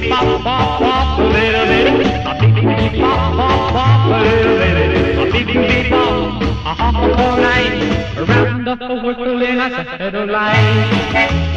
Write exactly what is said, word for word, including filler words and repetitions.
beep bop bop bop a little bit. A beep beep bop bop bop a little bit. A beep beep bop a hop all night around the whistle in a saddle line.